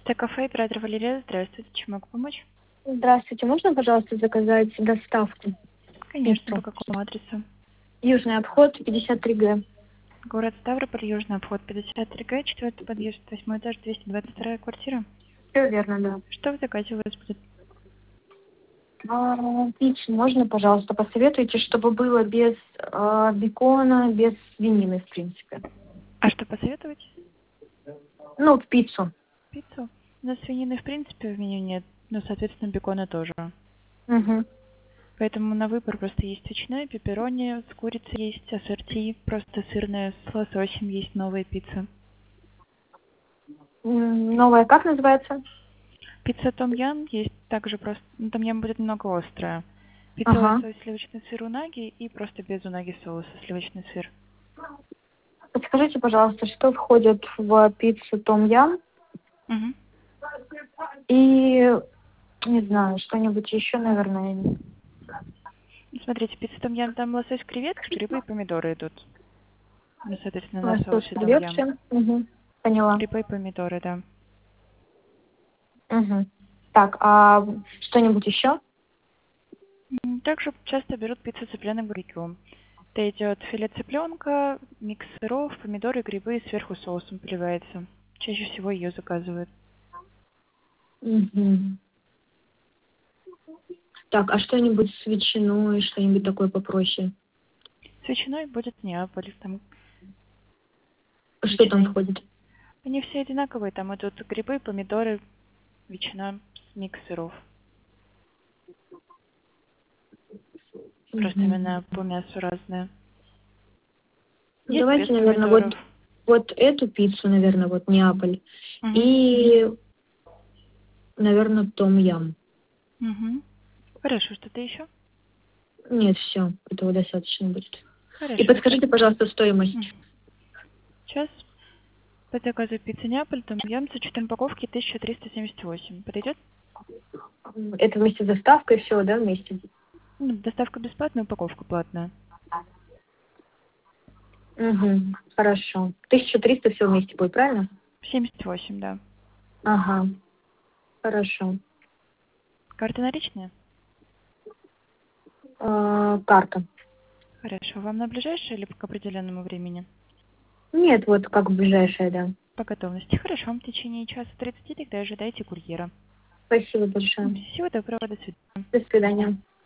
Это кафе, оператор Валерия. Здравствуйте, чем могу помочь? Здравствуйте, можно, пожалуйста, заказать доставку? Конечно, по Пиццу. какому адресу? Южный обход, 53Г. Город Ставрополь, Южный обход, 53Г, 4 подъезд, 8 этаж, 222 квартира. Все верно, да. Что в заказе у вас будет? Пиццу можно, пожалуйста, посоветуйте, чтобы было без бекона, без свинины, в принципе. А что посоветовать? Ну, в пиццу. Пиццу? У нас свинины в принципе в меню нет, но, соответственно, бекона тоже. Угу. Поэтому на выбор просто есть ветчина, пепперони, с курицей есть, ассорти, просто сырная, с лососем есть новая пицца. Новая как называется? Пицца том ям есть также просто, ну, том ям будет немного острая. Пицца Ага. лосось, сливочный сыр унаги и просто без унаги соуса сливочный сыр. Подскажите, пожалуйста, что входит в пиццу том ям? Угу. И, не знаю, что-нибудь еще, наверное. Смотрите, пицца том ям, там лосось, креветки, грибы и помидоры идут. Ну, соответственно, на Лосось, соусе том ям. креветки. Угу. Поняла. Грибы и помидоры, да. Угу. Так, а что-нибудь еще? Также часто берут пиццу цыпленок барбекю. Это идет филе цыпленка, микс сыров, помидоры, грибы и сверху соусом поливается. Чаще всего ее заказывают. Угу. Так, а что-нибудь с ветчиной, что-нибудь такое попроще? С ветчиной будет Неаполь. Там Что там ветчина. входит? Они все одинаковые. Там идут грибы, помидоры, ветчина, микс сыров. Просто именно по мясу разные. Ну, Есть без давайте, наверное, помидоров. вот эту пиццу, наверное, вот Неаполь. Угу. И, наверное, том ям. Угу. Хорошо, что-то еще? Нет, все, этого достаточно будет. И Хорошо. подскажите, пожалуйста, стоимость. Сейчас по заказу пицца Неаполь, том ям с учетом упаковки 1378. Подойдет? Это вместе с доставкой, все, да, вместе? Ну, доставка бесплатная, упаковка платная. Угу, хорошо. 1300 все вместе будет, правильно? 78, да. Ага, хорошо. Карта наличная? Карта. Хорошо. Вам на ближайшее или к определенному времени? Нет, вот как ближайшая, да. По готовности. Хорошо. В течение часа 30 тогда ожидайте курьера. Спасибо большое. Всего доброго. До свидания. До свидания.